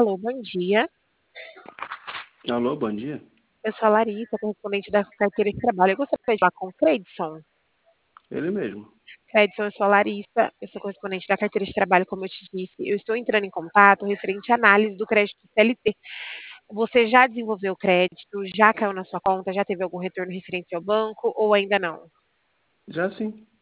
Alô, bom dia. Alô, bom dia. Eu sou a Larissa, correspondente da carteira de trabalho. Eu gostaria de falar com o Credson. Ele mesmo. Credson, eu sou a Larissa, eu sou correspondente da carteira de trabalho, como eu te disse. Eu estou entrando em contato referente à análise do crédito CLT. Você já desenvolveu o crédito? Já caiu na sua conta? Já teve algum retorno referente ao banco ou ainda não? Já sim.